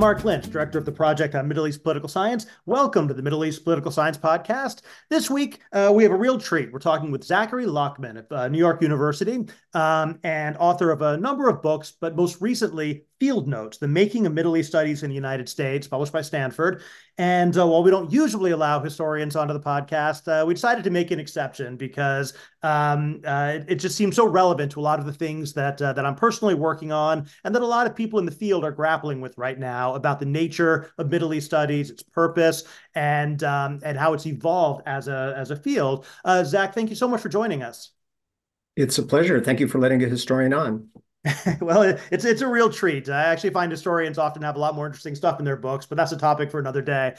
Mark Lynch, director of the Project on Middle East Political Science. Welcome to the Middle East Political Science Podcast. This week, we have a real treat. We're talking with Zachary Lockman of New York University and author of a number of books, but most recently, Field Notes, The Making of Middle East Studies in the United States, published by Stanford. And while we don't usually allow historians onto the podcast, we decided to make an exception because it just seems so relevant to a lot of the things that I'm personally working on and that a lot of people in the field are grappling with right now about the nature of Middle East studies, its purpose, and how it's evolved as a field. Zach, thank you so much for joining us. It's a pleasure. Thank you for letting a historian on. Well, it's a real treat. I actually find historians often have a lot more interesting stuff in their books, but that's a topic for another day.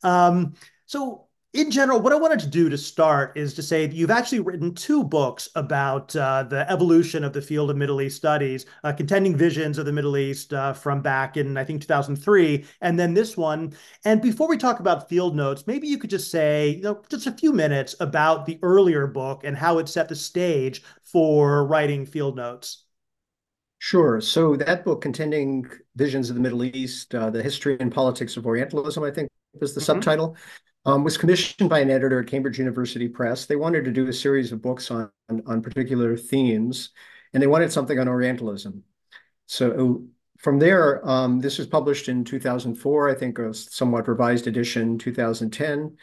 So in general, what I wanted to do to start is to say that you've actually written two books about the evolution of the field of Middle East studies, Contending Visions of the Middle East from back in, I think, 2003, and then this one. And before we talk about Field Notes, maybe you could just say, just a few minutes about the earlier book and how it set the stage for writing Field Notes. Sure. So that book, Contending Visions of the Middle East, The History and Politics of Orientalism, I think was the Mm-hmm. subtitle, was commissioned by an editor at Cambridge University Press. They wanted to do a series of books on particular themes, and they wanted something on Orientalism. So from there, this was published in 2004, I think a somewhat revised edition, 2010.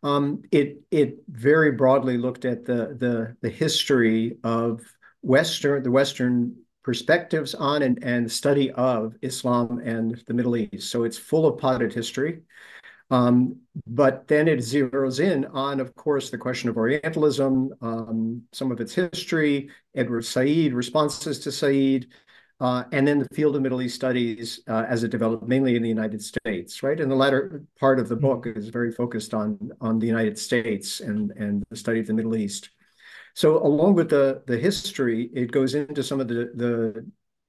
It very broadly looked at the history of the Western perspectives on and study of Islam and the Middle East. So it's full of potted history. But then it zeroes in on, of course, the question of Orientalism, some of its history, Edward Said, responses to Said, and then the field of Middle East studies as it developed mainly in the United States, right? And the latter part of the book is very focused on the United States and the study of the Middle East. So along with the history, it goes into some of the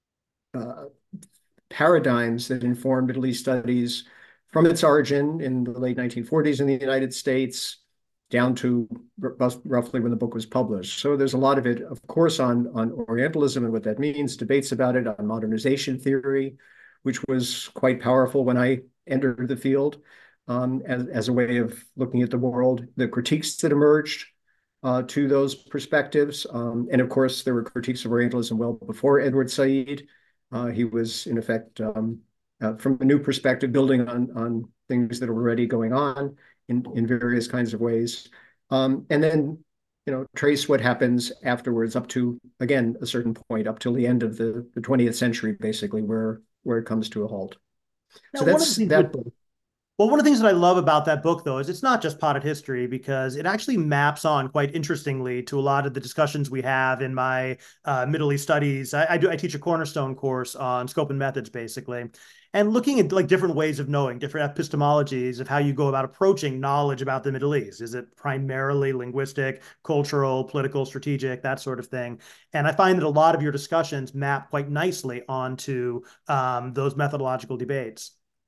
paradigms that inform Middle East studies from its origin in the late 1940s in the United States down to roughly when the book was published. So there's a lot of it, of course, on Orientalism and what that means, debates about it, on modernization theory, which was quite powerful when I entered the field as a way of looking at the world, the critiques that emerged to those perspectives. And of course, there were critiques of Orientalism well before Edward Said. He was, in effect, from a new perspective, building on things that are already going on in various kinds of ways. And then, trace what happens afterwards up to, again, a certain point, up till the end of the 20th century, basically, where it comes to a halt. Now, So one of the that's things that. Well, one of the things that I love about that book, though, is it's not just potted history because it actually maps on quite interestingly to a lot of the discussions we have in my Middle East studies. I teach a cornerstone course on scope and methods, basically, and looking at like different ways of knowing, different epistemologies of how you go about approaching knowledge about the Middle East. Is it primarily linguistic, cultural, political, strategic, that sort of thing? And I find that a lot of your discussions map quite nicely onto those methodological debates.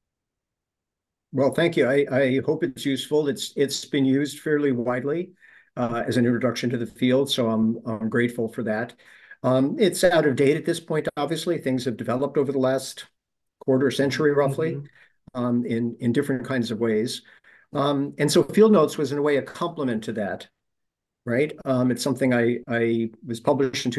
Well, thank you. I hope it's useful. It's been used fairly widely as an introduction to the field, so I'm grateful for that. It's out of date at this point, obviously. Things have developed over the last quarter century, roughly, Mm-hmm. in different kinds of ways. And so Field Notes was, in a way, a complement to that, right? It's something I was published in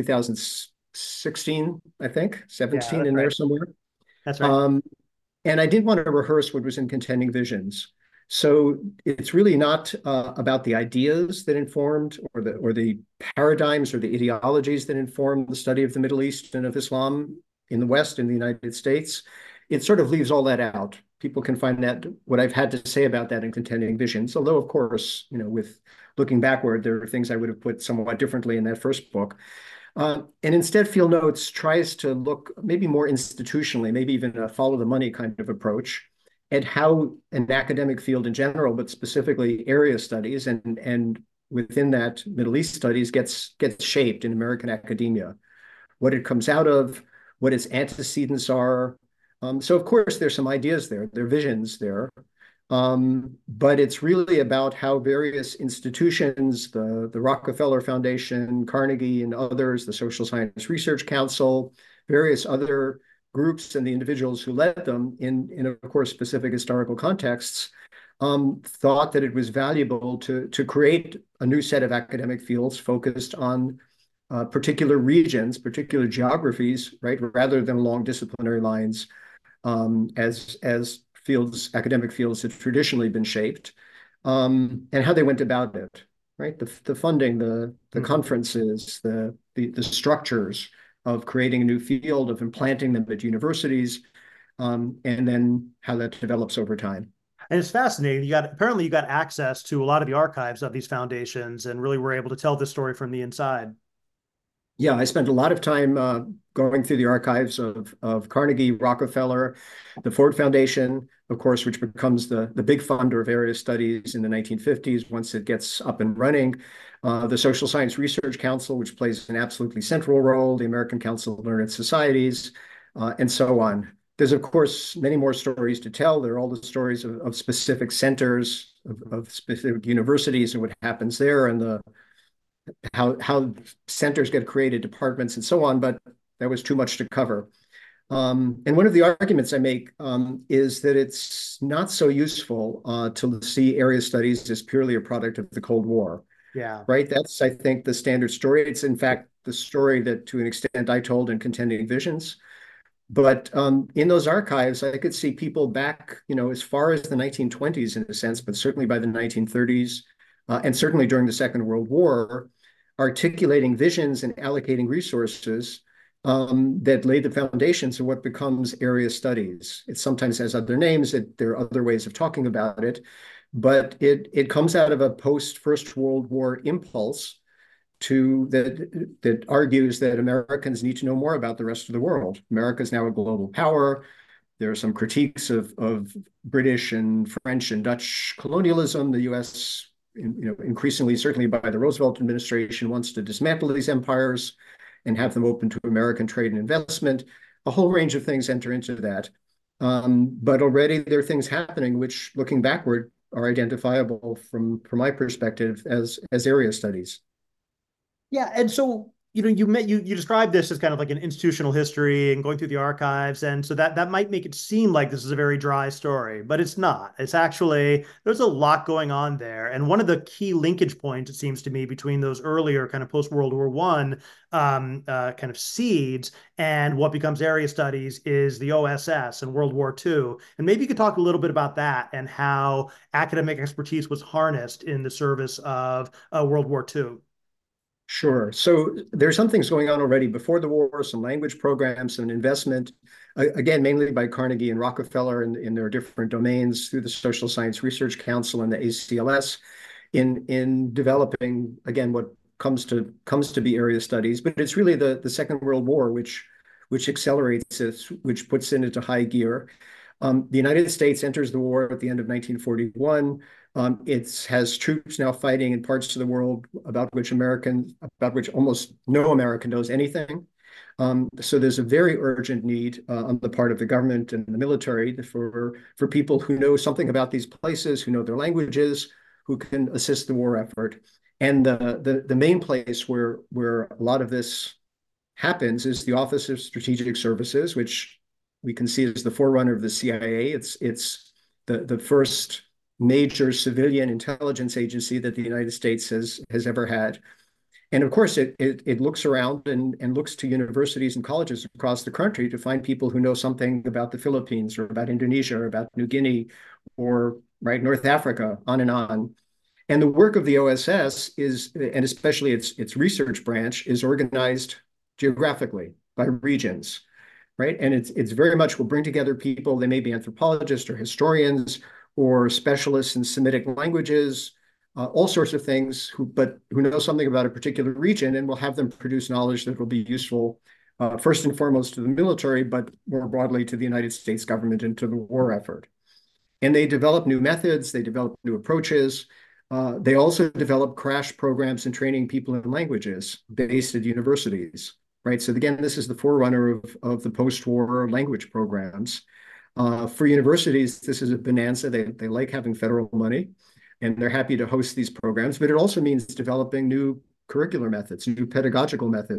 2016, I think, Yeah, 17 that's in there right. somewhere. That's right. Um, and I did want to rehearse what was in Contending Visions. So it's really not about the ideas that informed or the paradigms or the ideologies that informed the study of the Middle East and of Islam in the West, in the United States. It sort of leaves all that out. People can find that what I've had to say about that in Contending Visions. Although, of course, with looking backward, there are things I would have put somewhat differently in that first book. And instead, Field Notes tries to look maybe more institutionally, maybe even a follow the money kind of approach at how an academic field in general, but specifically area studies and within that Middle East studies gets shaped in American academia, what it comes out of, what its antecedents are. So of course, there's some ideas there are visions there. But it's really about how various institutions, the Rockefeller Foundation, Carnegie and others, the Social Science Research Council, various other groups and the individuals who led them in of course, specific historical contexts, thought that it was valuable to create a new set of academic fields focused on particular regions, particular geographies, right, rather than along disciplinary lines, as fields, academic fields had traditionally been shaped, and how they went about it, right? The funding, the conferences, the structures of creating a new field, of implanting them at universities, and then how that develops over time. And it's fascinating. Apparently you got access to a lot of the archives of these foundations and really were able to tell this story from the inside. Yeah, I spent a lot of time going through the archives of Carnegie, Rockefeller, the Ford Foundation, of course, which becomes the big funder of area studies in the 1950s once it gets up and running. The Social Science Research Council, which plays an absolutely central role, the American Council of Learned Societies, and so on. There's, of course, many more stories to tell. There are all the stories of specific centers, of specific universities and what happens there, and how centers get created, departments, and so on, but that was too much to cover. And one of the arguments I make is that it's not so useful to see area studies as purely a product of the Cold War. Yeah. Right? That's, I think, the standard story. It's, in fact, the story that, to an extent, I told in Contending Visions. But in those archives, I could see people back, as far as the 1920s, in a sense, but certainly by the 1930s, and certainly during the Second World War, articulating visions and allocating resources that laid the foundations of what becomes area studies. It sometimes has other names. There are other ways of talking about it, but it comes out of a post-First World War impulse that argues that Americans need to know more about the rest of the world. America is now a global power. There are some critiques of British and French and Dutch colonialism. The U.S., increasingly, certainly by the Roosevelt administration, wants to dismantle these empires and have them open to American trade and investment. A whole range of things enter into that. But already there are things happening which, looking backward, are identifiable from my perspective as area studies. Yeah, and so you described this as kind of like an institutional history and going through the archives, and so that might make it seem like this is a very dry story, but it's not. It's actually there's a lot going on there, and one of the key linkage points, it seems to me, between those earlier kind of post World War One kind of seeds and what becomes area studies is the OSS and World War II. And maybe you could talk a little bit about that and how academic expertise was harnessed in the service of World War II. Sure. So there's some things going on already before the war, some language programs, some investment, again, mainly by Carnegie and Rockefeller in their different domains through the Social Science Research Council and the ACLS in developing, again, what comes to be area studies. But it's really the Second World War which accelerates it, which puts it into high gear. The United States enters the war at the end of 1941. It has troops now fighting in parts of the world about which almost no American knows anything. So there's a very urgent need on the part of the government and the military for people who know something about these places, who know their languages, who can assist the war effort. And the main place where a lot of this happens is the Office of Strategic Services, which we can see as the forerunner of the CIA. It's the first major civilian intelligence agency that the United States has ever had. And of course, it looks around and looks to universities and colleges across the country to find people who know something about the Philippines or about Indonesia or about New Guinea or North Africa, on and on. And the work of the OSS is, and especially its research branch, is organized geographically by regions. Right. And it's very much will bring together people. They may be anthropologists or historians or specialists in Semitic languages, all sorts of things, who know something about a particular region, and will have them produce knowledge that will be useful, first and foremost to the military, but more broadly to the United States government and to the war effort. And they develop new methods. They develop new approaches. They also develop crash programs and training people in languages based at universities. Right. So again, this is the forerunner of the post-war language programs. For universities, this is a bonanza. They like having federal money, and they're happy to host these programs. But it also means developing new curricular methods, new pedagogical methods,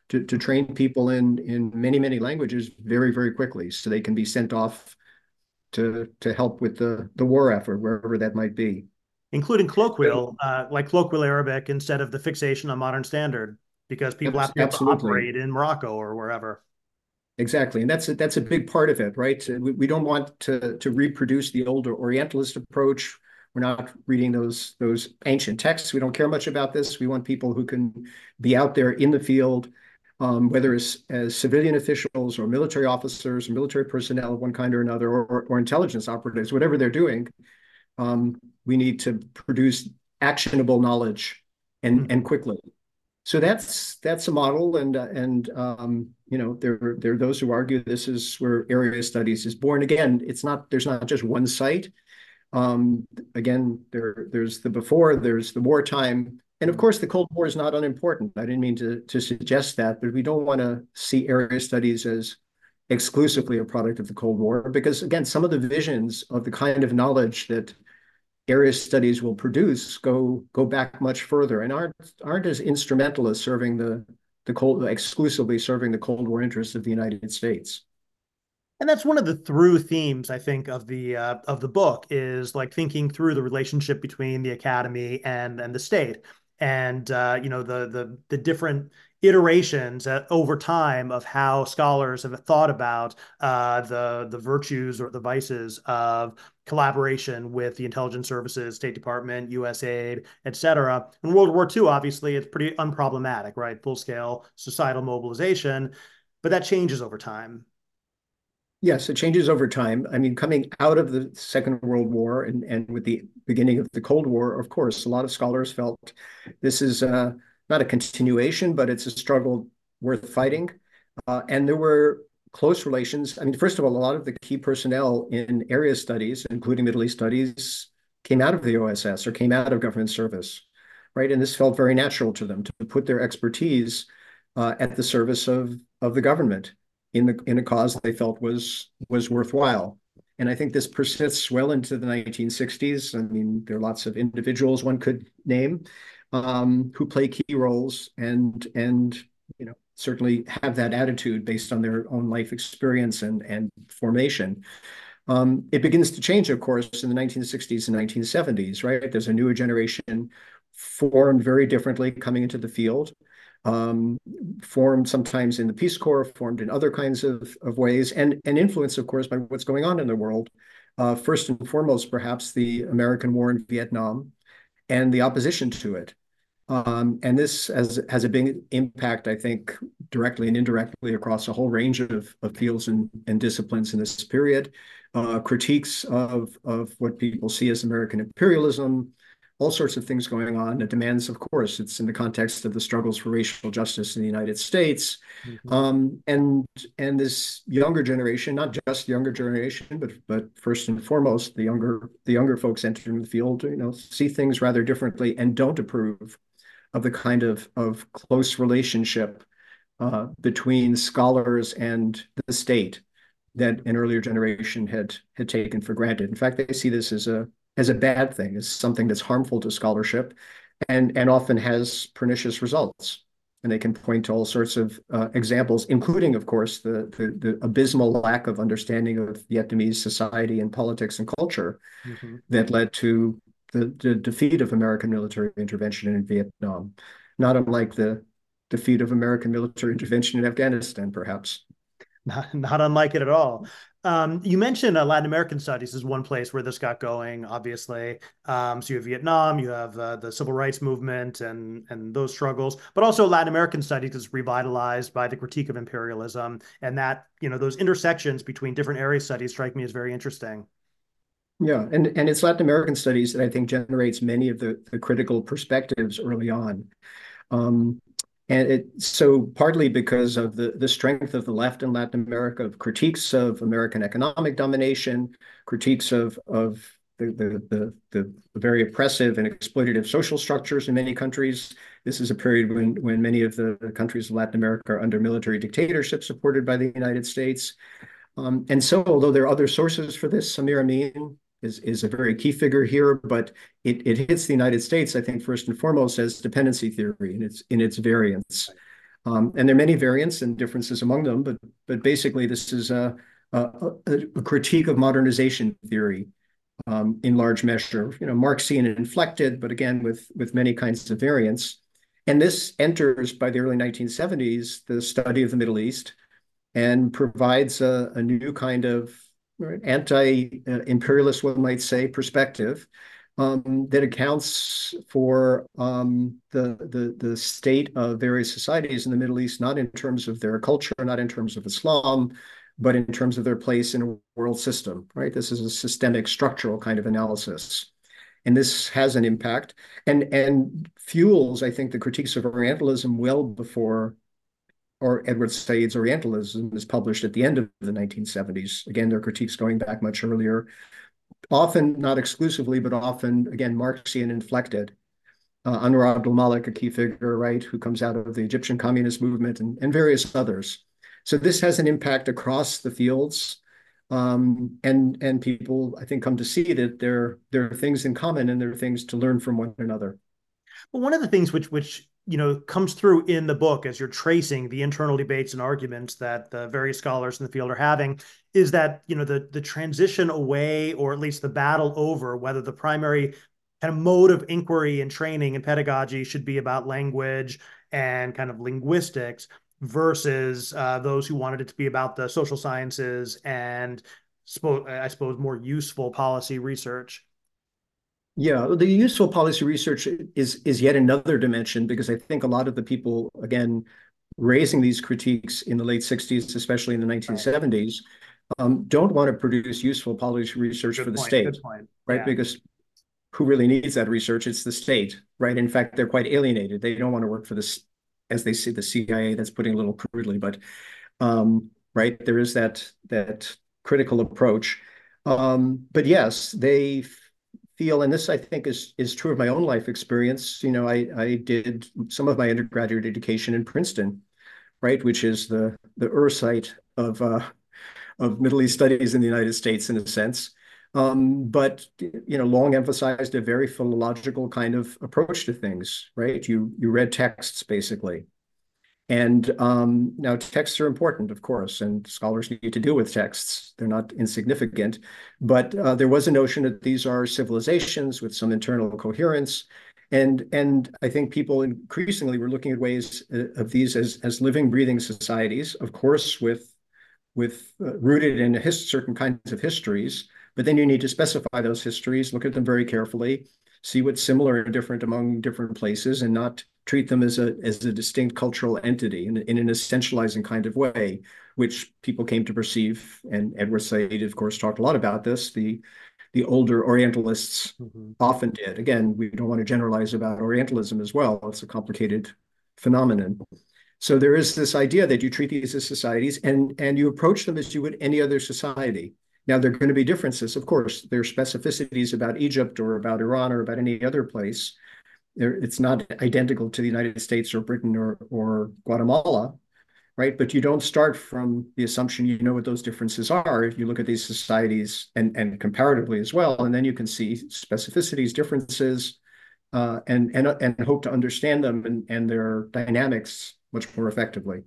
to train people in many, many languages very, very quickly so they can be sent off to help with the war effort, wherever that might be. Including So, colloquial, like colloquial Arabic instead of the fixation on modern standard, because people have to be able to absolutely. operate in Morocco or wherever. Exactly. And that's a big part of it, right? We don't want to reproduce the older Orientalist approach. We're not reading those ancient texts. We don't care much about this. We want people who can be out there in the field, whether as civilian officials or military officers or military personnel of one kind or another, or intelligence operatives, whatever they're doing. We need to produce actionable knowledge and Mhm. quickly. So that's a model, and there are those who argue this is where area studies is born. Again, there's not just one site. Again, there's the before, there's the wartime, and of course the Cold War is not unimportant. I didn't mean to suggest that, but we don't want to see area studies as exclusively a product of the Cold War, because again, some of the visions of the kind of knowledge that area studies will produce go back much further and aren't as instrumental as serving the cold exclusively serving the Cold War interests of the United States. And that's one of the through themes, I think, of the book is like thinking through the relationship between the academy and the state, and the different iterations over time of how scholars have thought about the virtues or the vices of collaboration with the intelligence services, State Department, USAID, et cetera. In World War II, obviously, it's pretty unproblematic, right? Full scale societal mobilization, but that changes over time. Yes, it changes over time. I mean, coming out of the Second World War and with the beginning of the Cold War, of course, a lot of scholars felt this is not a continuation, but it's a struggle worth fighting. And there were close relations. I mean, first of all, a lot of the key personnel in area studies, including Middle East studies, came out of the OSS or came out of government service, right? And this felt very natural to them to put their expertise at the service of the government in a cause they felt was worthwhile. And I think this persists well into the 1960s. I mean, there are lots of individuals one could name who play key roles and certainly have that attitude based on their own life experience and formation. It begins to change, of course, in the 1960s and 1970s, right? There's a newer generation formed very differently coming into the field, um, formed sometimes in the Peace Corps, formed in other kinds of ways, and influenced, of course, by what's going on in the world. First and foremost, perhaps the American war in Vietnam and the opposition to it. And this has a big impact, I think, directly and indirectly across a whole range of fields and disciplines in this period. Critiques of what people see as American imperialism, all sorts of things going on. It demands, of course, it's in the context of the struggles for racial justice in the United States. Mhm. And this younger generation, not just the younger generation, but first and foremost, the younger folks entering the field, see things rather differently and don't approve of the kind of close relationship between scholars and the state that an earlier generation had taken for granted. In fact, they see this as a bad thing, as something that's harmful to scholarship, and often has pernicious results. And they can point to all sorts of examples, including, of course, the abysmal lack of understanding of Vietnamese society and politics and culture Mhm. that led to the defeat of American military intervention in Vietnam, not unlike the defeat of American military intervention in Afghanistan, perhaps. Not unlike it at all. You mentioned Latin American studies is one place where this got going, obviously. So you have Vietnam, you have the civil rights movement and those struggles, but also Latin American studies is revitalized by the critique of imperialism, and that those intersections between different area studies strike me as very interesting. Yeah, and it's Latin American studies that I think generates many of the critical perspectives early on. Um, and so partly because of the strength of the left in Latin America, of critiques of American economic domination, critiques of the very oppressive and exploitative social structures in many countries. This is a period when many of the countries of Latin America are under military dictatorship supported by the United States. And so, although there are other sources for this, Samir Amin is a very key figure here, but it hits the United States, I think, first and foremost as dependency theory in its variants. And there are many variants and differences among them, but basically this is a critique of modernization theory in large measure, Marxian and inflected, but again with many kinds of variants. And this enters by the early 1970s the study of the Middle East and provides a new kind of anti-imperialist, one might say, perspective that accounts for the state of various societies in the Middle East, not in terms of their culture, not in terms of Islam, but in terms of their place in a world system, right? This is a systemic structural kind of analysis. And this has an impact and fuels, I think, the critiques of Orientalism well before or Edward Said's Orientalism is published at the end of the 1970s. Again, there are critiques going back much earlier, often not exclusively, but often, again, Marxian inflected. Anwar Abdul Malik, a key figure, right, who comes out of the Egyptian communist movement and various others. So this has an impact across the fields. And people, I think, come to see that there are things in common and there are things to learn from one another. Well, one of the things which comes through in the book as you're tracing the internal debates and arguments that the various scholars in the field are having is that the transition away, or at least the battle over whether the primary kind of mode of inquiry and training and pedagogy should be about language and kind of linguistics versus those who wanted it to be about the social sciences and I suppose more useful policy research. Yeah, the useful policy research is yet another dimension, because I think a lot of the people, again, raising these critiques in the late 60s, especially in the 1970s, don't want to produce useful policy research for the state, right? Yeah. Because who really needs that research? It's the state, right? In fact, they're quite alienated. They don't want to work for this, as they see the CIA, that's putting a little crudely, but right, there is that critical approach. But yes, they feel, and this I think is true of my own life experience. I did some of my undergraduate education in Princeton, right, which is the site of Middle East studies in the United States in a sense. But long emphasized a very philological kind of approach to things, right? You read texts basically. And now texts are important, of course, and scholars need to deal with texts. They're not insignificant, but there was a notion that these are civilizations with some internal coherence. And I think people increasingly were looking at ways of these as living, breathing societies, of course, with rooted in certain kinds of histories. But then you need to specify those histories, look at them very carefully, see what's similar and different among different places, and not treat them as a distinct cultural entity in an essentializing kind of way, which people came to perceive. And Edward Said, of course, talked a lot about this. The older Orientalists often did. Again, we don't want to generalize about Orientalism as well. It's a complicated phenomenon. So there is this idea that you treat these as societies and you approach them as you would any other society. Now, there are going to be differences, of course. There are specificities about Egypt or about Iran or about any other place. It's not identical to the United States or Britain or Guatemala, right? But you don't start from the assumption you know what those differences are. If you look at these societies and comparatively as well, and then you can see specificities, differences, and hope to understand them and their dynamics much more effectively.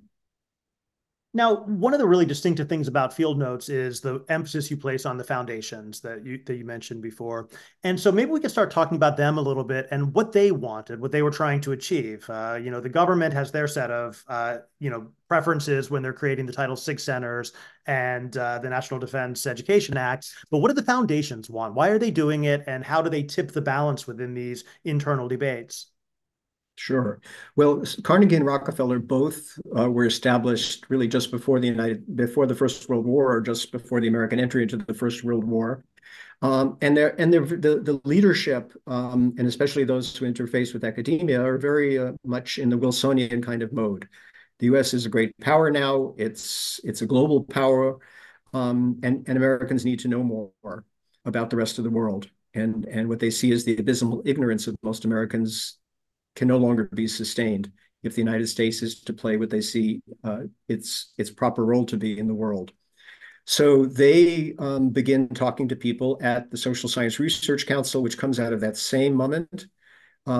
Now, one of the really distinctive things about field notes is the emphasis you place on the foundations that you mentioned before. And so maybe we could start talking about them a little bit and what they wanted, what they were trying to achieve. The government has their set of, preferences when they're creating the Title VI centers and the National Defense Education Act. But what do the foundations want? Why are they doing it? And how do they tip the balance within these internal debates? Sure. Well, Carnegie and Rockefeller both were established really just before the First World War, or just before the American entry into the First World War. And the leadership, and especially those who interface with academia, are very much in the Wilsonian kind of mode. The U.S. is a great power now. It's a global power, and Americans need to know more about the rest of the world. And what they see is the abysmal ignorance of most Americans can no longer be sustained if the United States is to play what they see its proper role to be in the world. So they begin talking to people at the Social Science Research Council, which comes out of that same moment.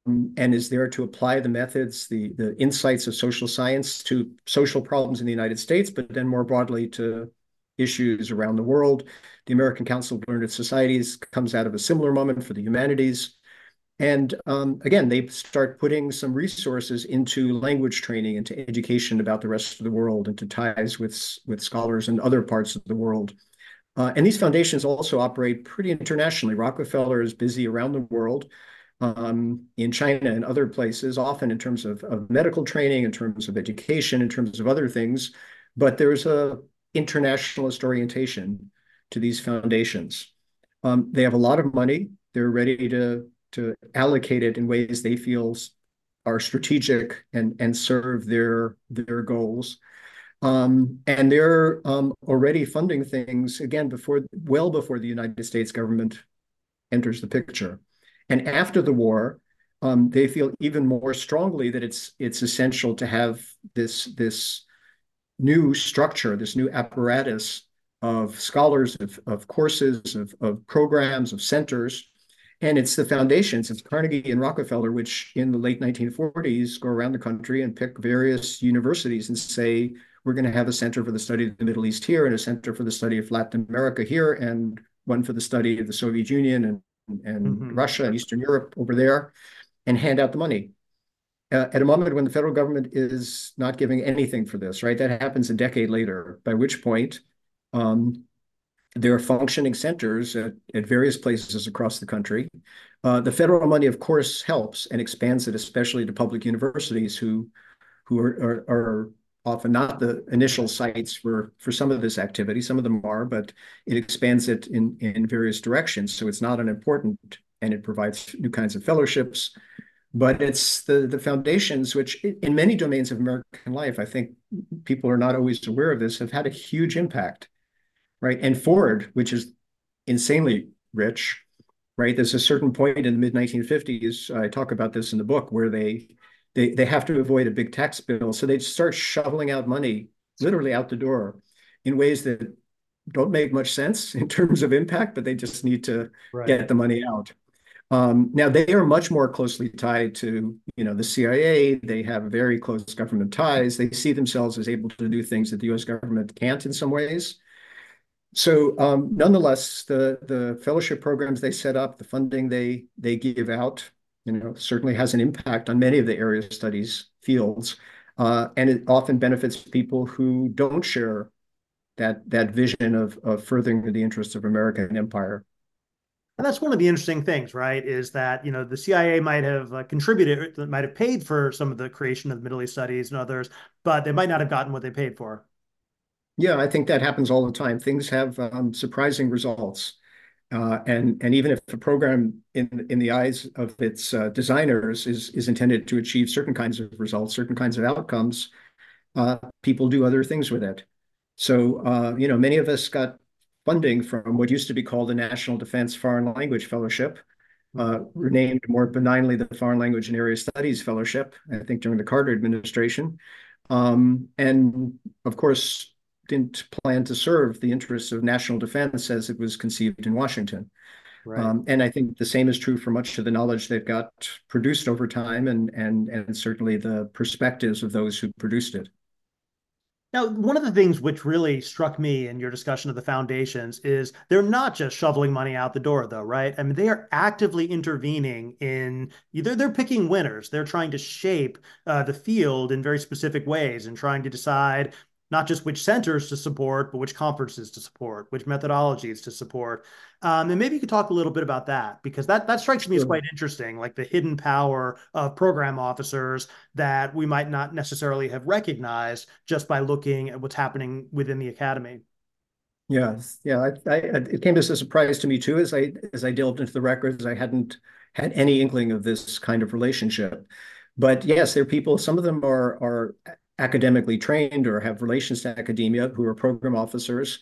and is there to apply the methods, the insights of social science to social problems in the United States, but then more broadly to issues around the world. The American Council of Learned Societies comes out of a similar moment for the humanities. And again, they start putting some resources into language training, into education about the rest of the world, into ties with scholars in other parts of the world. And these foundations also operate pretty internationally. Rockefeller is busy around the world, in China and other places, often in terms of medical training, in terms of education, in terms of other things. But there's a internationalist orientation to these foundations. They have a lot of money. They're ready to allocate it in ways they feel are strategic and serve their goals. And they're already funding things, again, well before the United States government enters the picture. And after the war, they feel even more strongly that it's essential to have this new structure, this new apparatus of scholars, of courses, of programs, of centers. And it's the foundations, it's Carnegie and Rockefeller, which in the late 1940s go around the country and pick various universities and say, we're going to have a center for the study of the Middle East here, and a center for the study of Latin America here, and one for the study of the Soviet Union and Russia and Eastern Europe over there, and hand out the money. At a moment when the federal government is not giving anything for this, right? That happens a decade later, by which point there are functioning centers at various places across the country. The federal money, of course, helps and expands it, especially to public universities who are often not the initial sites for some of this activity. Some of them are, but it expands it in various directions. So it's not unimportant, and it provides new kinds of fellowships. But it's the foundations, which in many domains of American life, I think people are not always aware of this, have had a huge impact, right? And Ford, which is insanely rich, right? There's a certain point in the mid-1950s, I talk about this in the book, where they have to avoid a big tax bill. So they start shoveling out money literally out the door in ways that don't make much sense in terms of impact, but they just need to get the money out. Now, they are much more closely tied to, the CIA. They have very close government ties. They see themselves as able to do things that the U.S. government can't in some ways. So nonetheless, the fellowship programs they set up, the funding they give out, certainly has an impact on many of the area studies fields. And it often benefits people who don't share that vision of furthering the interests of American empire. And that's one of the interesting things, right? Is that, the CIA might have contributed, might have paid for some of the creation of Middle East studies and others, but they might not have gotten what they paid for. Yeah, I think that happens all the time. Things have surprising results. And even if a program in the eyes of its designers is intended to achieve certain kinds of results, certain kinds of outcomes, people do other things with it. So, many of us got funding from what used to be called the National Defense Foreign Language Fellowship, renamed more benignly the Foreign Language and Area Studies Fellowship, I think during the Carter administration. And of course, didn't plan to serve the interests of national defense as it was conceived in Washington. Right. And I think the same is true for much of the knowledge that got produced over time and certainly the perspectives of those who produced it. Now, one of the things which really struck me in your discussion of the foundations is they're not just shoveling money out the door, though, right? I mean, they are actively intervening in either they're picking winners, they're trying to shape the field in very specific ways and trying to decide not just which centers to support, but which conferences to support, which methodologies to support. And maybe you could talk a little bit about that, because that strikes me as quite interesting, like the hidden power of program officers that we might not necessarily have recognized just by looking at what's happening within the academy. Yeah, it came as a surprise to me too, as I delved into the records. I hadn't had any inkling of this kind of relationship. But yes, there are people, some of them are academically trained or have relations to academia who are program officers.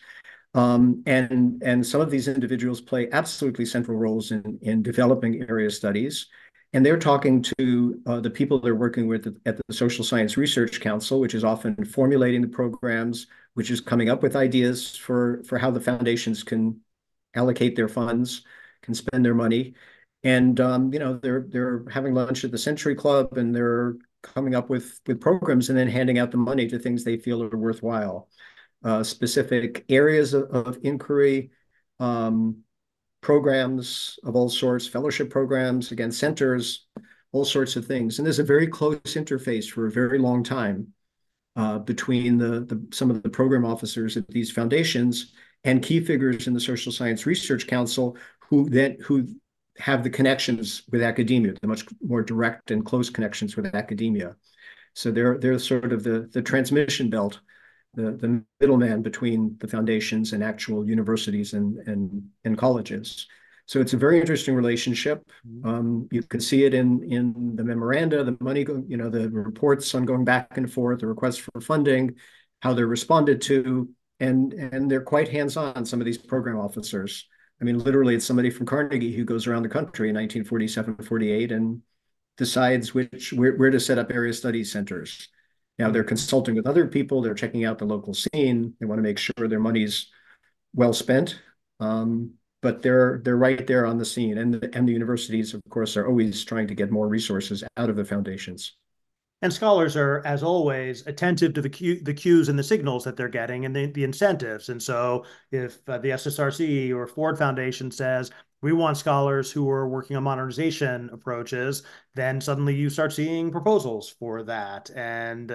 And some of these individuals play absolutely central roles in developing area studies. And they're talking to the people they're working with at the Social Science Research Council, which is often formulating the programs, which is coming up with ideas for how the foundations can allocate their funds, can spend their money. And they're having lunch at the Century Club, and they're coming up with programs and then handing out the money to things they feel are worthwhile, specific areas of inquiry, um, programs of all sorts, fellowship programs, again, centers, all sorts of things. And there's a very close interface for a very long time between some of the program officers at these foundations and key figures in the Social Science Research Council who have the connections with academia, the much more direct and close connections with academia. So they're sort of the transmission belt, the middleman between the foundations and actual universities and colleges. So it's a very interesting relationship. You can see it in the memoranda, the money, the reports on going back and forth, the requests for funding, how they're responded to, and they're quite hands-on, some of these program officers. I mean, literally, it's somebody from Carnegie who goes around the country in 1947, 48 and decides where to set up area studies centers. Now they're consulting with other people. They're checking out the local scene. They want to make sure their money's well spent. But they're right there on the scene. And the universities, of course, are always trying to get more resources out of the foundations. And scholars are, as always, attentive to the cues and the signals that they're getting and the incentives. And so if the SSRC or Ford Foundation says, we want scholars who are working on modernization approaches, then suddenly you start seeing proposals for that. And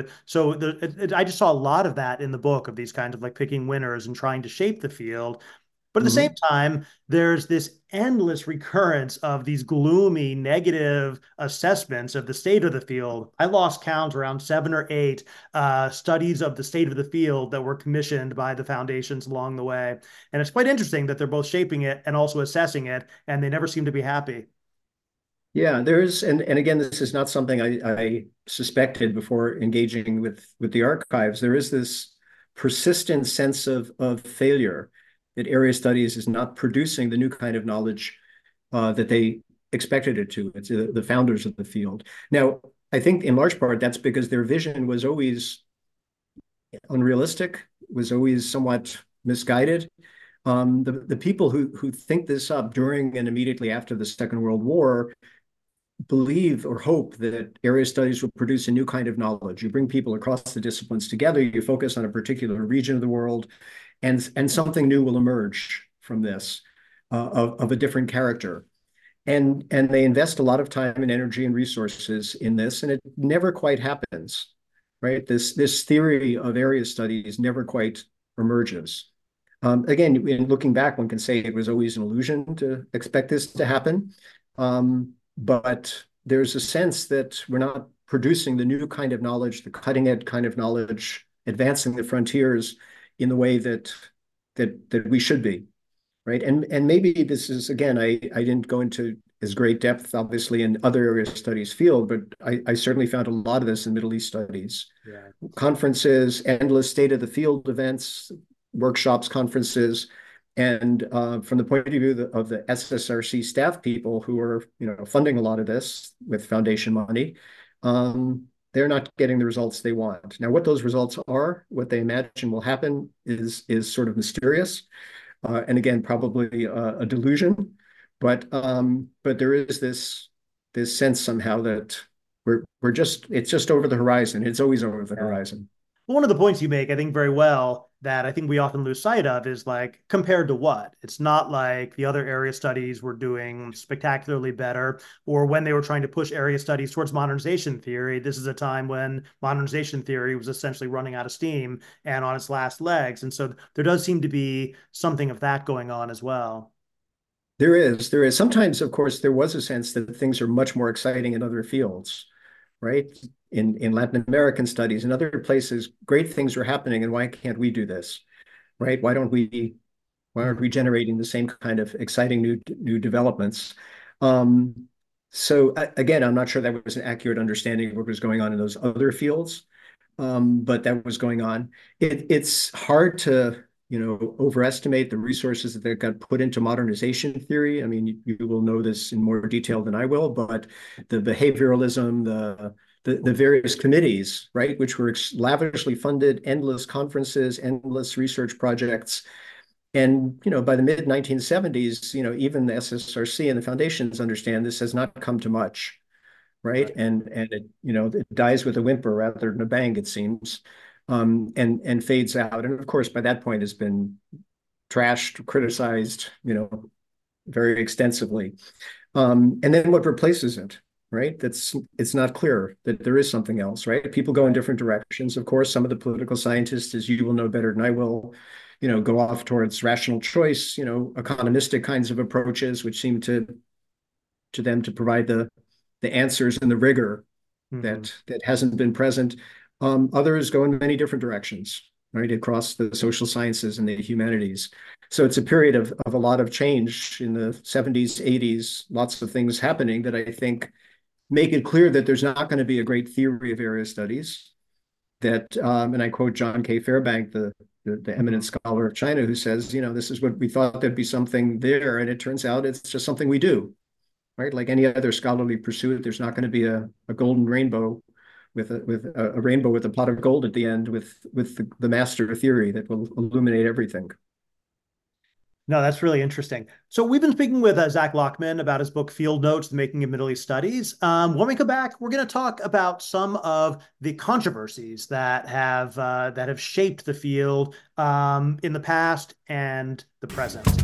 I just saw a lot of that in the book, of these kinds of like picking winners and trying to shape the field. But at the same time, there's this endless recurrence of these gloomy, negative assessments of the state of the field. I lost count, around 7 or 8 studies of the state of the field that were commissioned by the foundations along the way. And it's quite interesting that they're both shaping it and also assessing it, and they never seem to be happy. Yeah, and again, this is not something I suspected before engaging with the archives. There is this persistent sense of failure, that area studies is not producing the new kind of knowledge that they expected it to. It's the founders of the field. Now, I think in large part that's because their vision was always unrealistic, was always somewhat misguided. The people who think this up during and immediately after the Second World War believe or hope that area studies will produce a new kind of knowledge. You bring people across the disciplines together, you focus on a particular region of the world, and something new will emerge from this of a different character. And they invest a lot of time and energy and resources in this, and it never quite happens, right? This theory of area studies never quite emerges. Again, in looking back, one can say it was always an illusion to expect this to happen. But there's a sense that we're not producing the new kind of knowledge, the cutting edge kind of knowledge, advancing the frontiers in the way that we should be, right? And maybe this is, again, I didn't go into as great depth, obviously, in other area studies field, but I certainly found a lot of this in Middle East studies. Yeah. Conferences, endless state of the field events, workshops, conferences. And from the point of view of the SSRC staff people who are, funding a lot of this with foundation money, they're not getting the results they want. Now, what those results are, what they imagine will happen, is sort of mysterious, and again, probably a delusion. But there is this sense somehow that it's just over the horizon. It's always over the horizon. One of the points you make, I think, very well, that I think we often lose sight of is like, compared to what? It's not like the other area studies were doing spectacularly better, or when they were trying to push area studies towards modernization theory. This is a time when modernization theory was essentially running out of steam and on its last legs. And so there does seem to be something of that going on as well. There is. Sometimes, of course, there was a sense that things are much more exciting in other fields, right? In Latin American studies and other places, great things are happening, and why can't we do this, right? Why aren't we generating the same kind of exciting new developments? So again, I'm not sure that was an accurate understanding of what was going on in those other fields, but that was going on. It's hard to overestimate the resources that got put into modernization theory. I mean, you will know this in more detail than I will, but the behavioralism, the various committees, right, which were lavishly funded, endless conferences, endless research projects. And, by the mid 1970s, even the SSRC and the foundations understand this has not come to much, right? Right. And it dies with a whimper rather than a bang, it seems, and fades out. And of course, by that point, has been trashed, criticized, very extensively. And then what replaces it, right? It's not clear that there is something else, right? People go in Right. different directions. Of course, some of the political scientists, as you will know better than I will, go off towards rational choice, economistic kinds of approaches, which seem to them to provide the answers and the rigor Hmm. that hasn't been present. Others go in many different directions, right, across the social sciences and the humanities. So it's a period of a lot of change in the 70s, 80s, lots of things happening that I think make it clear that there's not going to be a great theory of area studies. That, and I quote John K. Fairbank, the eminent Hmm. scholar of China, who says, this is what we thought there'd be something there, and it turns out it's just something we do, right? Like any other scholarly pursuit, there's not going to be a golden rainbow with a rainbow with a pot of gold at the end with the master theory that will illuminate everything. No, that's really interesting. So we've been speaking with Zach Lockman about his book Field Notes: The Making of Middle East Studies. When we come back, we're going to talk about some of the controversies that have shaped the field in the past and the present.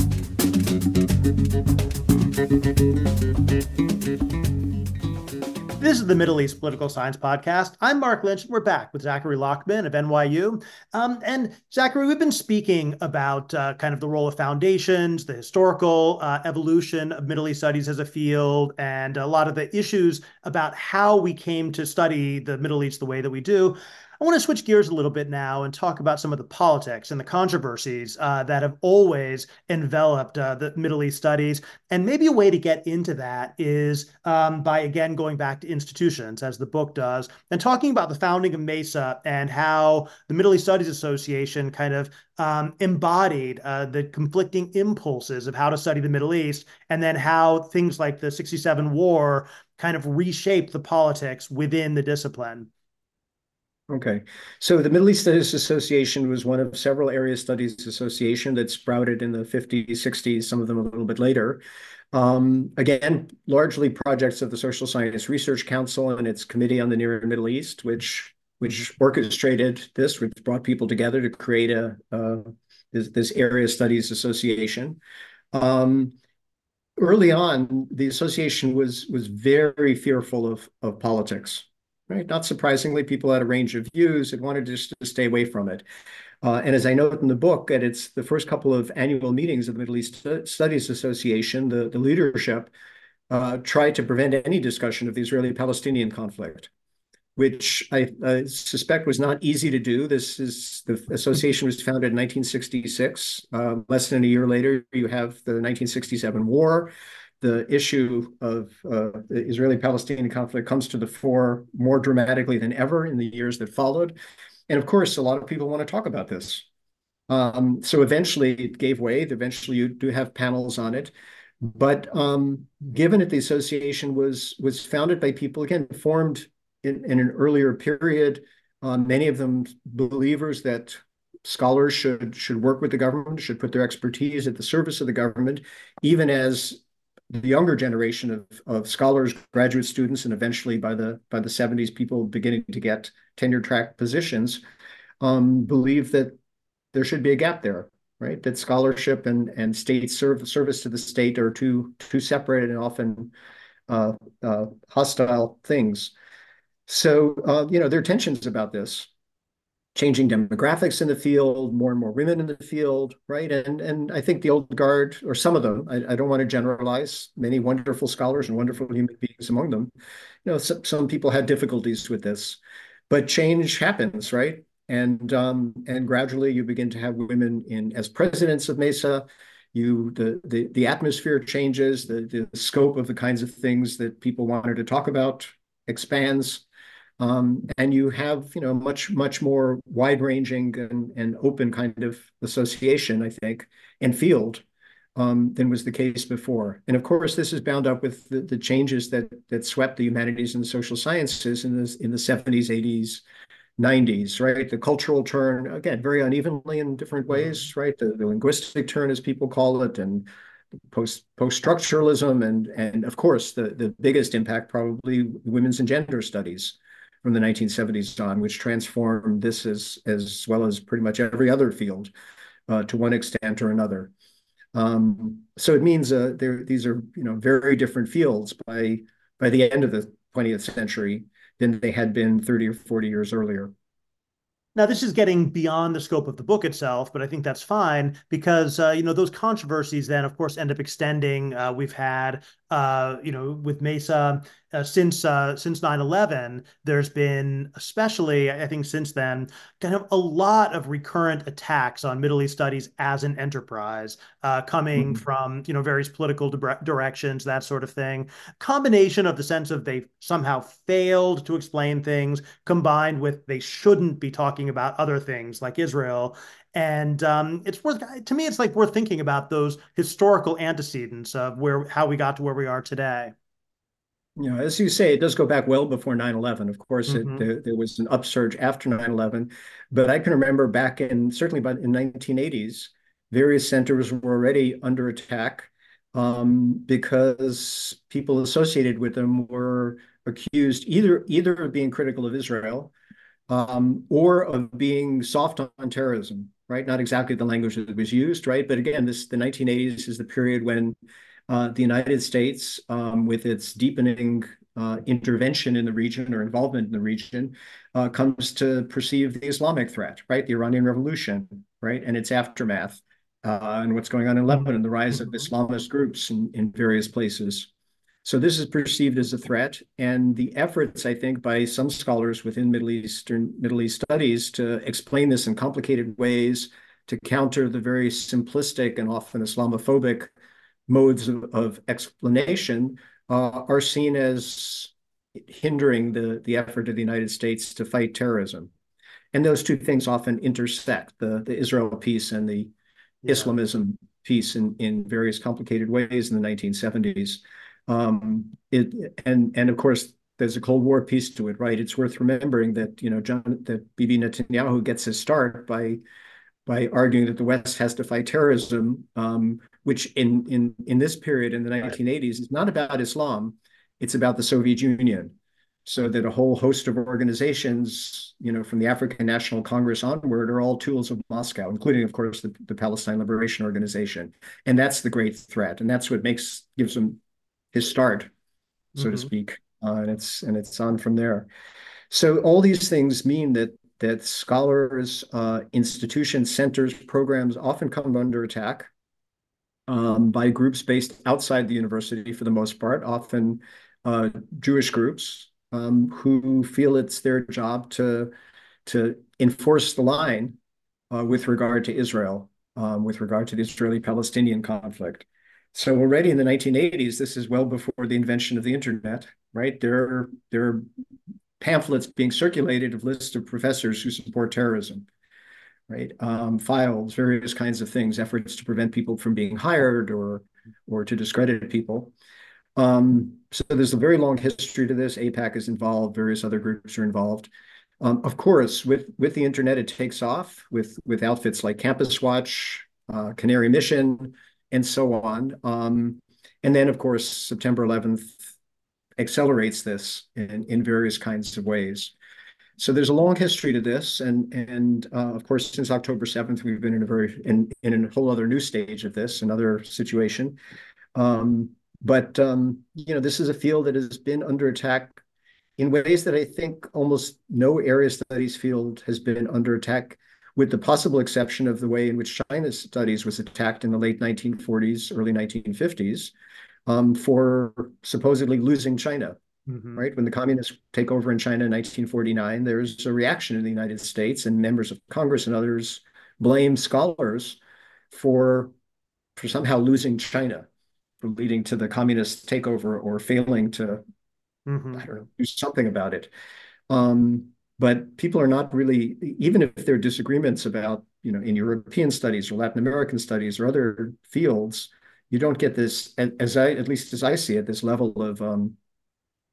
This is the Middle East Political Science Podcast. I'm Mark Lynch. We're back with Zachary Lockman of NYU. And Zachary, we've been speaking about kind of the role of foundations, the historical evolution of Middle East studies as a field, and a lot of the issues about how we came to study the Middle East the way that we do. I want to switch gears a little bit now and talk about some of the politics and the controversies that have always enveloped the Middle East studies. And maybe a way to get into that is by, again, going back to institutions, as the book does, and talking about the founding of MESA and how the Middle East Studies Association kind of embodied the conflicting impulses of how to study the Middle East, and then how things like the 67 war kind of reshaped the politics within the discipline. Okay. So the Middle East Studies Association was one of several area studies association that sprouted in the 50s, 60s, some of them a little bit later. Again, largely projects of the Social Science Research Council and its Committee on the Near and Middle East, which orchestrated this, which brought people together to create this area studies association. Um, Early on, the association was very fearful of politics. Right? Not surprisingly, people had a range of views and wanted just to stay away from it. And as I note in the book, at its the first couple of annual meetings of the Middle East Studies Association, the leadership tried to prevent any discussion of the Israeli-Palestinian conflict, which I suspect was not easy to do. The association was founded in 1966. Less than a year later, you have the 1967 war. The issue of the Israeli-Palestinian conflict comes to the fore more dramatically than ever in the years that followed. And of course, a lot of people want to talk about this. So eventually it gave way. Eventually you do have panels on it. But given that the association was founded by people, again, formed in an earlier period, many of them believers that scholars should work with the government, should put their expertise at the service of the government, even as the younger generation of scholars, graduate students, and eventually by the 70s, people beginning to get tenure track positions, believe that there should be a gap there, right? That scholarship and state service to the state are two separate and often hostile things. So, there are tensions about this, changing demographics in the field, more and more women in the field, right? And I think the old guard, or some of them, I don't want to generalize, many wonderful scholars and wonderful human beings among them. Some people had difficulties with this, but change happens, right? And gradually you begin to have women in as presidents of MESA. The atmosphere changes, the scope of the kinds of things that people wanted to talk about expands. And you have, much more wide-ranging and open kind of association, I think, and field than was the case before. And of course, this is bound up with the changes that swept the humanities and the social sciences in the 70s, 80s, 90s, right? The cultural turn, again, very unevenly in different Mhm. ways, right? The linguistic turn, as people call it, and post-structuralism, and of course, the biggest impact probably women's and gender studies from the 1970s on, which transformed this as well as pretty much every other field to one extent or another. So it means these are very different fields by the end of the 20th century than they had been 30 or 40 years earlier. Now, this is getting beyond the scope of the book itself, but I think that's fine because those controversies then, of course, end up extending. We've had with Mesa since 9/11, there's been, especially I think since then, kind of a lot of recurrent attacks on Middle East studies as an enterprise, coming Mhm. from various political directions, that sort of thing. Combination of the sense of they somehow failed to explain things, combined with they shouldn't be talking about other things like Israel. And it's worth, to me, it's like worth thinking about those historical antecedents of how we got to where we are today. As you say, it does go back well before 9/11. Of course, Mm-hmm. there was an upsurge after 9/11, but I can remember back in certainly by in 1980s, various centers were already under attack because people associated with them were accused either of being critical of Israel or of being soft on terrorism, right? Not exactly the language that was used, right? But again, the 1980s is the period when the United States, with its deepening intervention in the region or involvement in the region, comes to perceive the Islamic threat, right? The Iranian Revolution, right? And its aftermath, and what's going on in Lebanon, the rise of Mm-hmm. Islamist groups in various places. So this is perceived as a threat, and the efforts, I think, by some scholars within Middle East studies to explain this in complicated ways, to counter the very simplistic and often Islamophobic modes of explanation, are seen as hindering the effort of the United States to fight terrorism. And those two things often intersect, the Israel piece and the Yeah. Islamism piece in various complicated ways in the 1970s. And of course, there's a Cold War piece to it, right? It's worth remembering that that Bibi Netanyahu gets his start by arguing that the West has to fight terrorism, which in this period in the Right. 1980s is not about Islam, it's about the Soviet Union. So that a whole host of organizations, from the African National Congress onward, are all tools of Moscow, including, of course, the Palestine Liberation Organization. And that's the great threat. And that's what gives him his start, so to Mm-hmm. speak. And it's on from there. So all these things mean that scholars, institutions, centers, programs often come under attack by groups based outside the university for the most part, often Jewish groups who feel it's their job to enforce the line with regard to Israel, with regard to the Israeli-Palestinian conflict. So already in the 1980s, this is well before the invention of the internet, right? There are pamphlets being circulated of lists of professors who support terrorism, right? Files, various kinds of things, efforts to prevent people from being hired or to discredit people. So there's a very long history to this. AIPAC is involved, various other groups are involved. Of course, with the internet, it takes off with outfits like Campus Watch, Canary Mission, and so on. And then, of course, September 11th accelerates this in various kinds of ways. So there's a long history to this, and of course, since October 7th, we've been in a whole other new stage of this, another situation. Um, but this is a field that has been under attack in ways that I think almost no area studies field has been under attack, with the possible exception of the way in which China studies was attacked in the late 1940s, early 1950s, for supposedly losing China. Mm-hmm. Right when the communists take over in China in 1949, there's a reaction in the United States, and members of Congress and others blame scholars for somehow losing China, for leading to the communist takeover or failing to, Mm-hmm. I don't know, do something about it. Um, but people are not really, even if there are disagreements about, in European studies or Latin American studies or other fields, you don't get this, at least as I see it, this level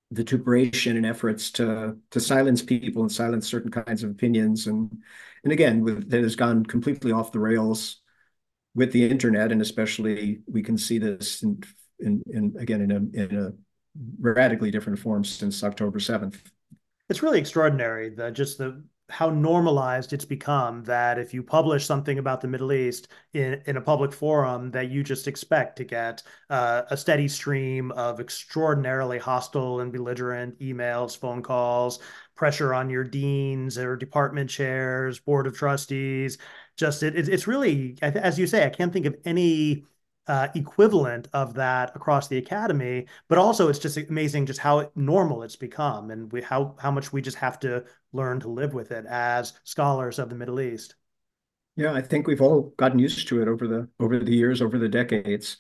vituperation and efforts to silence people and silence certain kinds of opinions. And again, that has gone completely off the rails with the internet, and especially we can see this in again in a radically different form since October 7th. It's really extraordinary that just the how normalized it's become that if you publish something about the Middle East in a public forum, that you just expect to get a steady stream of extraordinarily hostile and belligerent emails, phone calls, pressure on your deans or department chairs, board of trustees. Just it's really, as you say, I can't think of any equivalent of that across the academy. But also, it's just amazing just how normal it's become, and how much we just have to learn to live with it as scholars of the Middle East. Yeah, I think we've all gotten used to it over the years, over the decades.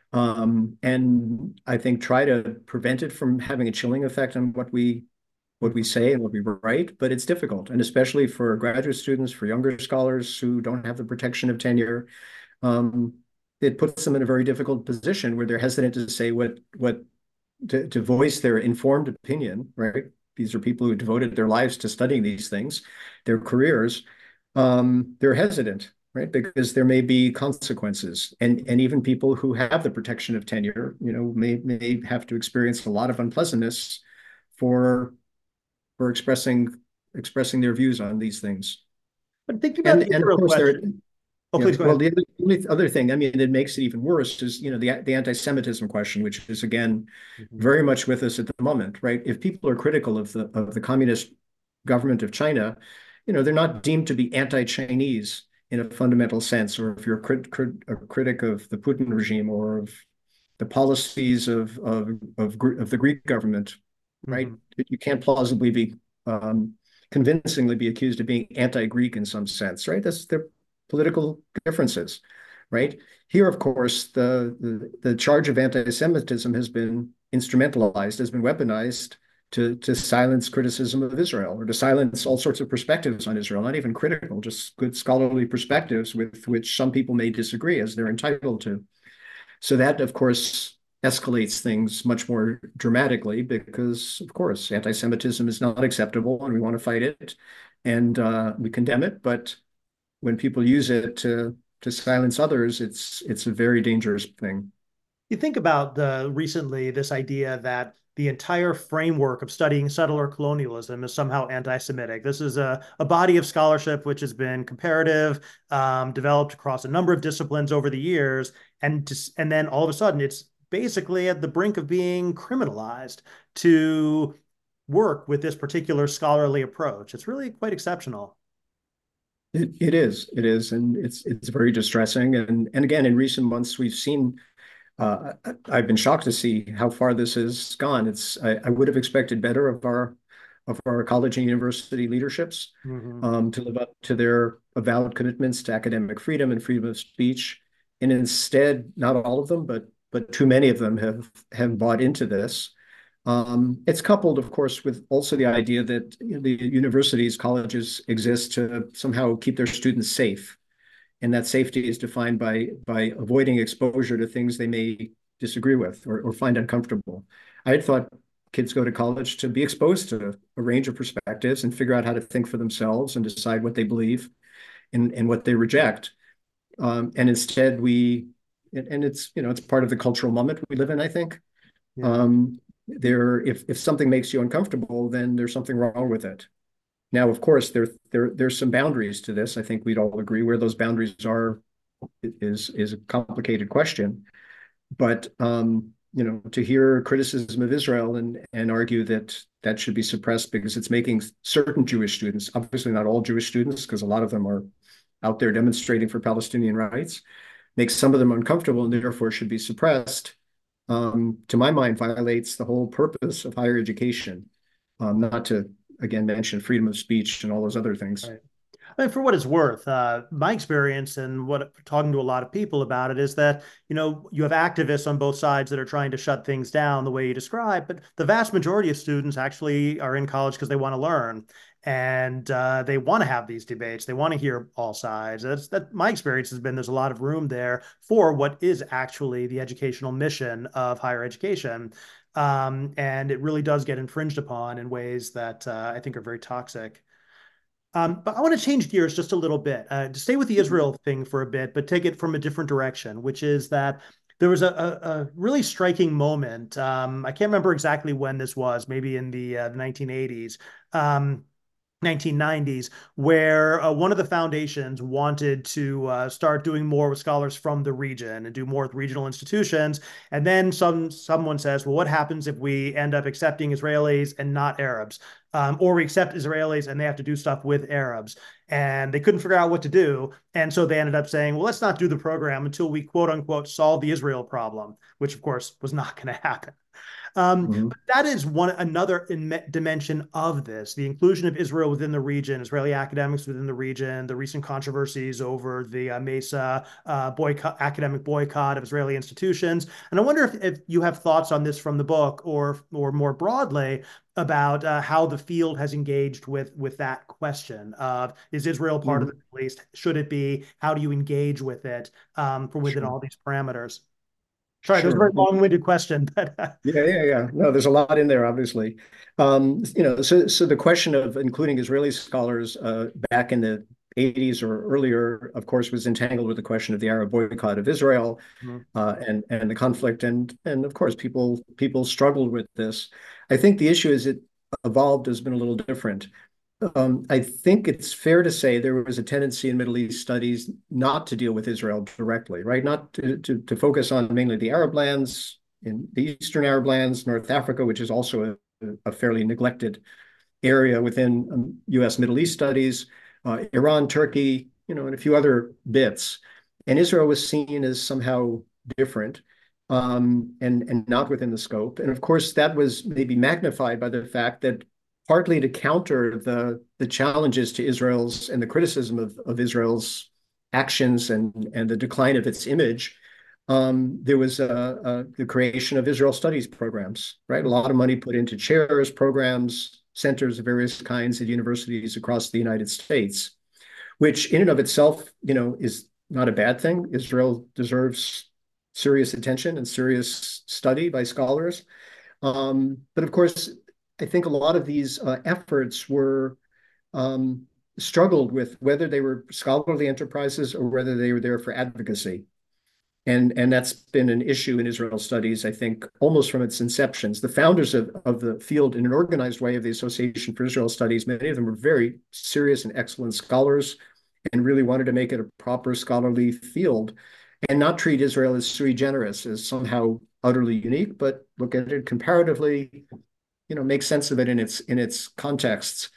And I think try to prevent it from having a chilling effect on what we say and what we write, but it's difficult, and especially for graduate students, for younger scholars who don't have the protection of tenure, um, it puts them in a very difficult position where they're hesitant to say what to voice their informed opinion, right? These are people who devoted their lives to studying these things, their careers. They're hesitant, right? Because there may be consequences, and even people who have the protection of tenure, may have to experience a lot of unpleasantness for expressing their views on these things. But thinking about the And of Israel course there, question, oh, yeah, please go well, ahead. the only other thing, I mean, that makes it even worse is, the anti-Semitism question, which is again Mhm. very much with us at the moment, right? If people are critical of the communist government of China, they're not deemed to be anti-Chinese in a fundamental sense, or if you're a critic of the Putin regime or of the policies of the Greek government, right? Mhm. You can't plausibly be convincingly be accused of being anti-Greek in some sense, right? That's their political differences, right? Here, of course, the charge of anti-Semitism has been instrumentalized, has been weaponized to silence criticism of Israel, or to silence all sorts of perspectives on Israel, not even critical, just good scholarly perspectives with which some people may disagree, as they're entitled to. So that, of course, escalates things much more dramatically because, of course, anti-Semitism is not acceptable and we want to fight it and we condemn it. But when people use it to silence others, it's a very dangerous thing. You think about the recently this idea that the entire framework of studying settler colonialism is somehow anti-Semitic. This is a body of scholarship which has been comparative, developed across a number of disciplines over the years, and then all of a sudden it's basically at the brink of being criminalized to work with this particular scholarly approach. It's really quite exceptional. It is, and it's very distressing. And again, in recent months, we've seen. I've been shocked to see how far this has gone. I would have expected better of our college and university leaderships, Mm-hmm. to live up to their avowed commitments to academic freedom and freedom of speech. And instead, not all of them, but too many of them have bought into this. It's coupled, of course, with also the idea that the universities, colleges exist to somehow keep their students safe, and that safety is defined by avoiding exposure to things they may disagree with or find uncomfortable. I had thought kids go to college to be exposed to a range of perspectives and figure out how to think for themselves and decide what they believe and what they reject. And instead, and it's part of the cultural moment we live in, I think. Yeah. Um, if something makes you uncomfortable, then there's something wrong with it. Now, of course, there's some boundaries to this. I think we'd all agree where those boundaries are is a complicated question. But to hear criticism of Israel and argue that that should be suppressed because it's making certain Jewish students, obviously not all Jewish students, because a lot of them are out there demonstrating for Palestinian rights, makes some of them uncomfortable and therefore should be suppressed, to my mind, violates the whole purpose of higher education. Not to again mention freedom of speech and all those other things. Right. I mean, for what it's worth, my experience and what talking to a lot of people about it is that, you have activists on both sides that are trying to shut things down the way you describe, but the vast majority of students actually are in college because they want to learn and they want to have these debates. They want to hear all sides. That my experience has been there's a lot of room there for what is actually the educational mission of higher education. and it really does get infringed upon in ways that I think are very toxic. But I want to change gears just a little bit, to stay with the Israel thing for a bit, but take it from a different direction, which is that there was a really striking moment. I can't remember exactly when this was, maybe in the 1980s. 1990s, where one of the foundations wanted to start doing more with scholars from the region and do more with regional institutions. And then someone says, well, what happens if we end up accepting Israelis and not Arabs? Or we accept Israelis and they have to do stuff with Arabs. And they couldn't figure out what to do. And so they ended up saying, well, let's not do the program until we quote unquote solve the Israel problem, which of course was not going to happen. Mhm. But that is another dimension of this, the inclusion of Israel within the region, Israeli academics within the region, the recent controversies over the Mesa academic boycott of Israeli institutions. And I wonder if you have thoughts on this from the book, or more broadly about how the field has engaged with that question of, is Israel part of the Mhm. Middle East? Should it be? How do you engage with it from within Sure. all these parameters? Sorry, that was a Sure. very long-winded question, but Yeah. No, there's a lot in there, obviously. So the question of including Israeli scholars back in the 80s or earlier, of course, was entangled with the question of the Arab boycott of Israel, and the conflict, and of course, people struggled with this. I think the issue is it evolved has been a little different. I think it's fair to say there was a tendency in Middle East studies not to deal with Israel directly, right? Not to focus on mainly the Arab lands, in the Eastern Arab lands, North Africa, which is also a fairly neglected area within U.S. Middle East studies, Iran, Turkey, and a few other bits. And Israel was seen as somehow different, and not within the scope. And of course, that was maybe magnified by the fact that partly to counter the challenges to Israel's and the criticism of Israel's actions and the decline of its image, there was the creation of Israel studies programs, right? A lot of money put into chairs, programs, centers of various kinds at universities across the United States, which in and of itself, is not a bad thing. Israel deserves serious attention and serious study by scholars. But of course, I think a lot of these efforts were struggled with whether they were scholarly enterprises or whether they were there for advocacy. And that's been an issue in Israel studies, I think, almost from its inceptions. The founders of the field, in an organized way, of the Association for Israel Studies, many of them were very serious and excellent scholars and really wanted to make it a proper scholarly field and not treat Israel as sui generis, as somehow utterly unique, but look at it comparatively, make sense of it in its contexts.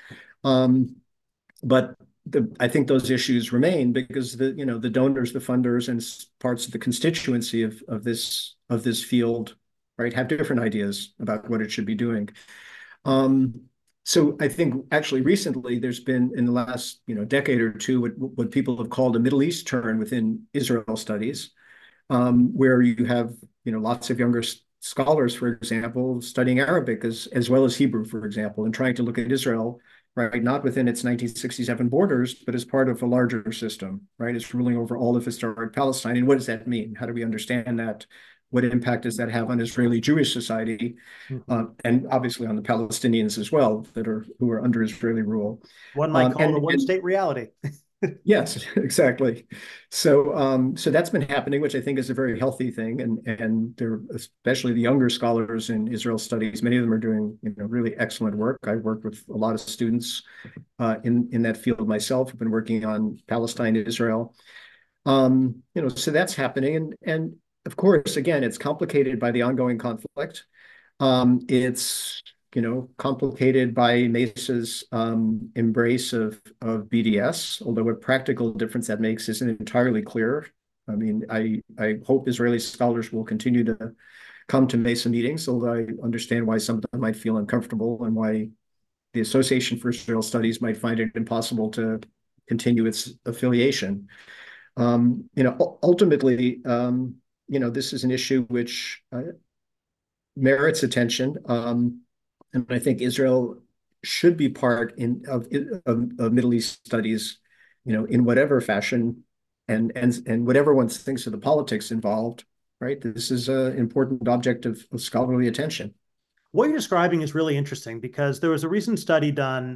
But I think those issues remain because the donors, the funders, and parts of the constituency of this field, right, have different ideas about what it should be doing. So I think actually recently there's been, in the last decade or two, what people have called a Middle East turn within Israel studies, where you have lots of younger scholars, for example, studying Arabic as well as Hebrew, for example, and trying to look at Israel, right, not within its 1967 borders, but as part of a larger system, right? It's ruling over all of historic Palestine. And what does that mean? How do we understand that? What impact does that have on Israeli Jewish society, and obviously on the Palestinians as well, who are under Israeli rule? one might call the one And state reality. Yes, exactly. So that's been happening, which I think is a very healthy thing. And they're, especially the younger scholars in Israel studies, many of them are doing, really excellent work. I've worked with a lot of students in that field myself. I've been working on Palestine, Israel. So that's happening. And of course, again, it's complicated by the ongoing conflict. It's complicated by Mesa's embrace of BDS, although what practical difference that makes isn't entirely clear. I mean, I hope Israeli scholars will continue to come to Mesa meetings, although I understand why some of them might feel uncomfortable and why the Association for Israel Studies might find it impossible to continue its affiliation. Ultimately, this is an issue which merits attention. And I think Israel should be part of Middle East studies, in whatever fashion, and whatever one thinks of the politics involved, right? This is an important object of scholarly attention. What you're describing is really interesting because there was a recent study done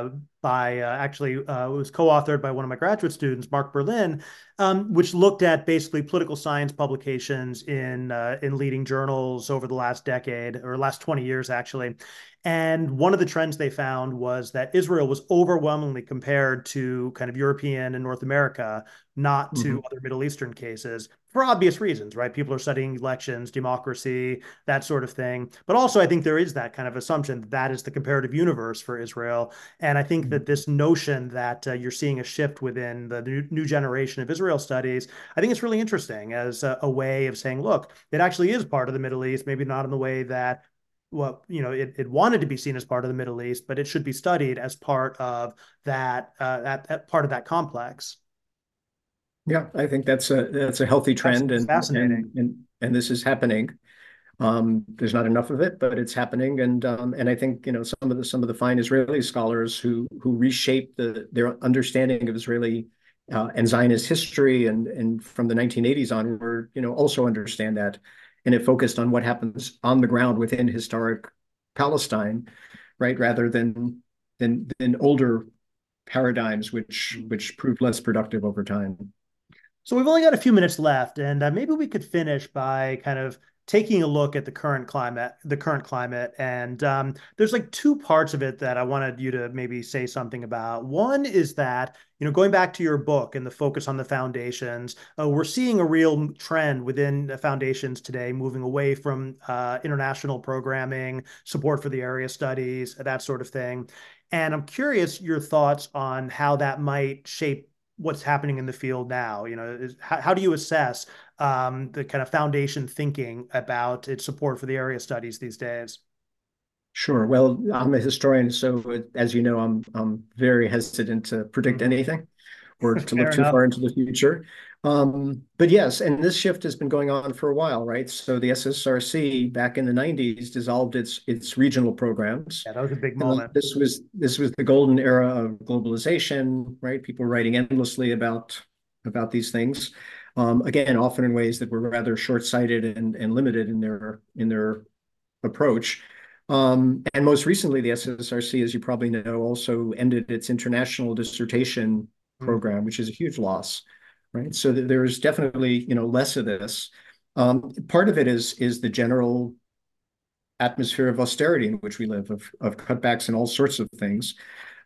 by actually it was co-authored by one of my graduate students, Mark Berlin, which looked at basically political science publications in leading journals over the last decade or last 20 years actually. And one of the trends they found was that Israel was overwhelmingly compared to kind of European and North America, not to Mhm. other Middle Eastern cases for obvious reasons, right? People are studying elections, democracy, that sort of thing. But also, I think there is that kind of assumption that that is the comparative universe for Israel. And I think that this notion that you're seeing a shift within the new generation of Israel studies, I think it's really interesting as a way of saying, look, it actually is part of the Middle East, maybe not in the way that well, it wanted to be seen as part of the Middle East, but it should be studied as part of that part of that complex. Yeah, I think that's a healthy trend, It's and fascinating. this is happening. There's not enough of it, but it's happening, and I think some of the fine Israeli scholars who reshape their understanding of Israeli and Zionist history and from the 1980s onward, also understand that, and it focused on what happens on the ground within historic Palestine, right, rather than older paradigms which proved less productive over time. So we've only got a few minutes left, and maybe we could finish by kind of taking a look at the current climate, and there's like two parts of it that I wanted you to maybe say something about. One is that, going back to your book and the focus on the foundations, we're seeing a real trend within the foundations today, moving away from international programming, support for the area studies, that sort of thing. And I'm curious your thoughts on how that might shape what's happening in the field now. How do you assess the kind of foundation thinking about its support for the area studies these days? Sure. Well, I'm a historian, so as you know, I'm very hesitant to predict Mhm. anything or to look Fair too enough. far into the future. But yes, and this shift has been going on for a while, right? So the SSRC back in the 90s dissolved its regional programs. Yeah, that was a big And moment. this was the golden era of globalization, right? People writing endlessly about these things. Again, often in ways that were rather short-sighted and limited in their approach. And most recently, the SSRC, as you probably know, also ended its international dissertation Mm. program, which is a huge loss, right? So there's definitely, less of this. Part of it is the general atmosphere of austerity in which we live, of cutbacks and all sorts of things.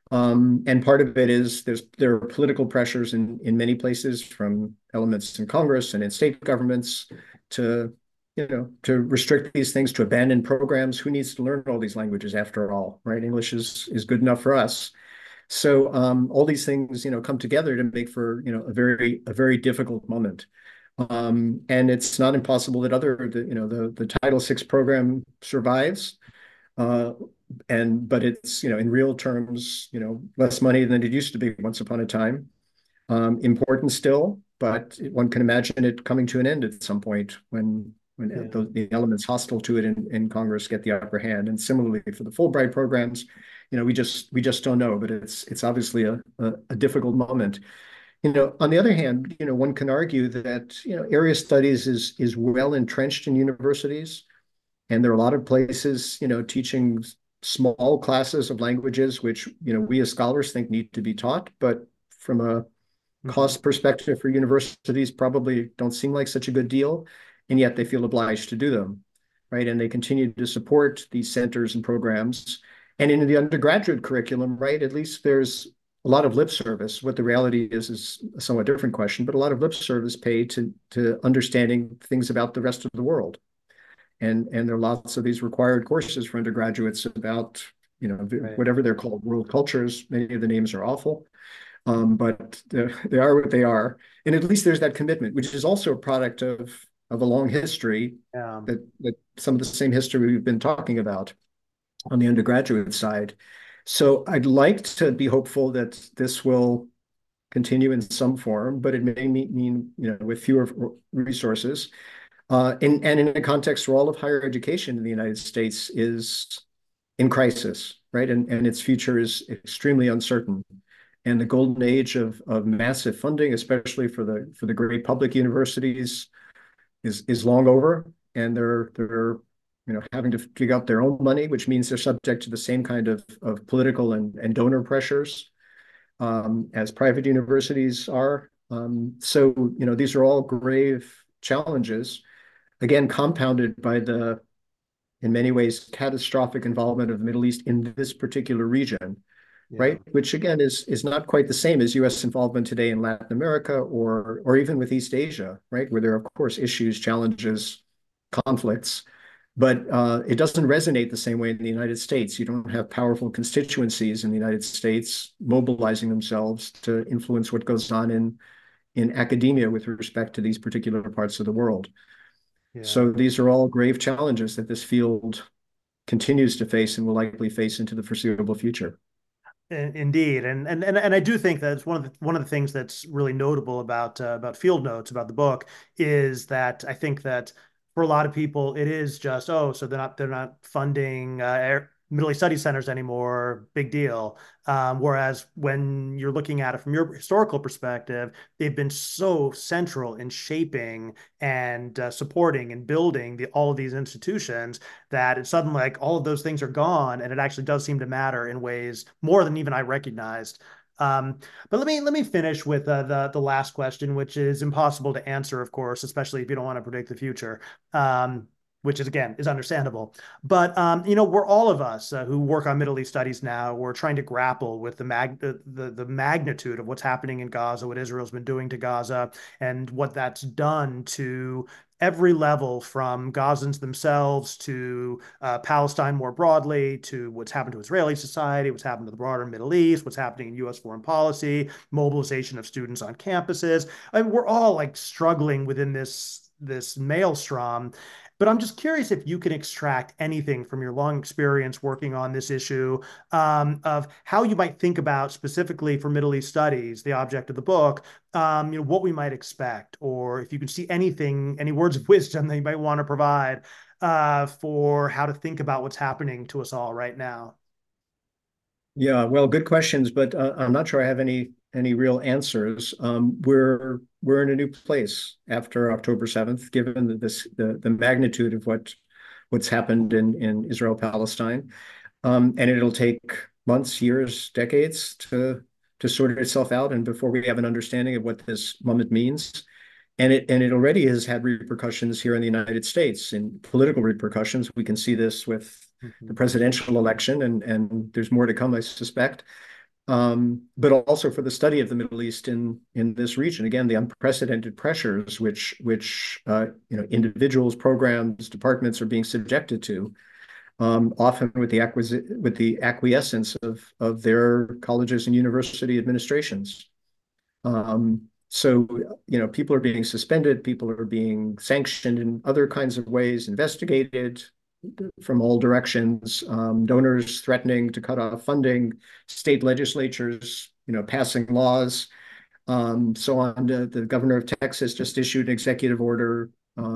And part of it is there are political pressures in many places from elements in Congress and in state governments to to restrict these things, to abandon programs. Who needs to learn all these languages after all, right? English is good enough for us. So all these things, come together to make for, a very difficult moment. And it's not impossible that the Title VI program survives. Uh, but it's, in real terms, less money than it used to be once upon a time. Important still, but one can imagine it coming to an end at some point when Yeah. the elements hostile to it in Congress get the upper hand. And similarly for the Fulbright programs, we just don't know, but it's obviously a difficult moment. On the other hand, one can argue that, area studies is well entrenched in universities. And there are a lot of places, teaching small classes of languages, which, we as scholars think need to be taught, but from a Mhm. cost perspective for universities probably don't seem like such a good deal, and yet they feel obliged to do them, right? And they continue to support these centers and programs. And in the undergraduate curriculum, right, at least there's a lot of lip service. What the reality is a somewhat different question, but a lot of lip service paid to understanding things about the rest of the world. And there are lots of these required courses for undergraduates about, Right. whatever they're called, world cultures. Many of the names are awful, but they are what they are. And at least there's that commitment, which is also a product of a long history, Yeah. that some of the same history we've been talking about on the undergraduate side. So I'd like to be hopeful that this will continue in some form, but it may mean, with fewer resources. And in a context where all of higher education in the United States is in crisis, right? And its future is extremely uncertain. And the golden age of massive funding, especially for the great public universities, is long over. And there are having to dig up their own money, which means they're subject to the same kind of political and donor pressures as private universities are. So, these are all grave challenges, again, compounded by the, in many ways, catastrophic involvement of the Middle East in this particular region, Yeah. right? Which again is not quite the same as U.S. involvement today in Latin America or even with East Asia, right? Where there are, of course, issues, challenges, conflicts, but it doesn't resonate the same way in the United States. You don't have powerful constituencies in the United States mobilizing themselves to influence what goes on in academia with respect to these particular parts of the world. Yeah. So these are all grave challenges that this field continues to face and will likely face into the foreseeable future. Indeed, and I do think that it's one of the things that's really notable about Field Notes about the book is that I think that for a lot of people it is just, oh, so they're not funding Middle East Study Centers anymore, big deal. Whereas when you're looking at it from your historical perspective, they've been so central in shaping and supporting and building all of these institutions that it's suddenly like all of those things are gone, and it actually does seem to matter in ways more than even I recognized. Um, but let me finish with the last question, which is impossible to answer, of course, especially if you don't want to predict the future. Which is again is understandable, but we're all of us who work on Middle East studies now. We're trying to grapple with the magnitude of what's happening in Gaza, what Israel's been doing to Gaza, and what that's done to every level from Gazans themselves to Palestine more broadly, to what's happened to Israeli society, what's happened to the broader Middle East, what's happening in U.S. foreign policy, mobilization of students on campuses. I mean, we're all like struggling within this maelstrom. But I'm just curious if you can extract anything from your long experience working on this issue of how you might think about specifically for Middle East studies, the object of the book, what we might expect, or if you can see anything, any words of wisdom that you might want to provide for how to think about what's happening to us all right now. Yeah, well, good questions, but I'm not sure I have any real answers. We're in a new place after October 7th, given the magnitude of what's happened in Israel Palestine, and it'll take months, years, decades to sort itself out, and before we have an understanding of what this moment means. And it already has had repercussions here in the United States, in political repercussions. We can see this with the Mhm. presidential election, and there's more to come, I suspect. But also for the study of the Middle East in this region. Again, the unprecedented pressures which individuals, programs, departments are being subjected to, often with the acquiescence of their colleges and university administrations. So, people are being suspended, people are being sanctioned in other kinds of ways, investigated from all directions, donors threatening to cut off funding, state legislatures, passing laws, so on. The governor of Texas just issued an executive order,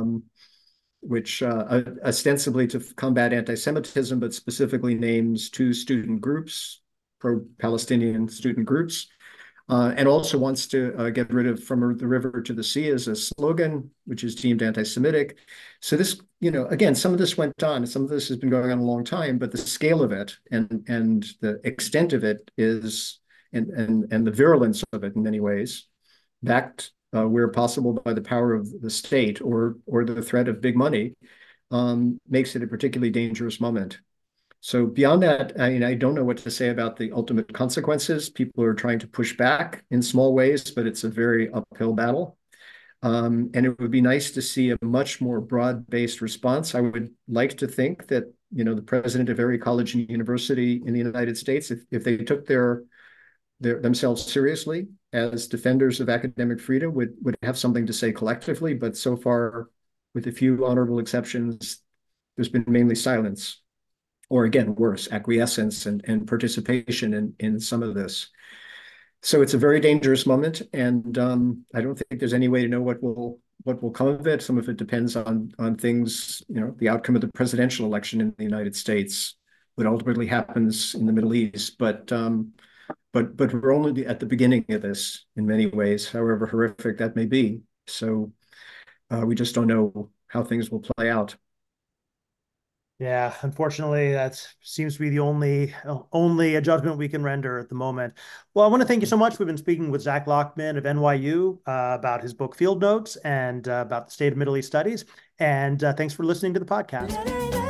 which ostensibly to combat anti-Semitism, but specifically names two student groups, pro-Palestinian student groups, and also wants to get rid of "from the river to the sea" as a slogan, which is deemed anti-Semitic. So this, again, some of this went on, some of this has been going on a long time, but the scale of it and the extent of it is, and the virulence of it in many ways, backed where possible by the power of the state or the threat of big money, makes it a particularly dangerous moment. So beyond that, I don't know what to say about the ultimate consequences. People are trying to push back in small ways, but it's a very uphill battle. And it would be nice to see a much more broad-based response. I would like to think that, the president of every college and university in the United States, if they took themselves seriously as defenders of academic freedom, would have something to say collectively. But so far, with a few honorable exceptions, there's been mainly silence, or again, worse, acquiescence and participation in some of this. So it's a very dangerous moment, and I don't think there's any way to know what will come of it. Some of it depends on things, the outcome of the presidential election in the United States, what ultimately happens in the Middle East. But we're only at the beginning of this in many ways, however horrific that may be. So we just don't know how things will play out. Yeah, unfortunately, that seems to be the only a judgment we can render at the moment. Well, I want to thank you so much. We've been speaking with Zach Lockman of NYU about his book Field Notes and about the state of Middle East studies. And thanks for listening to the podcast.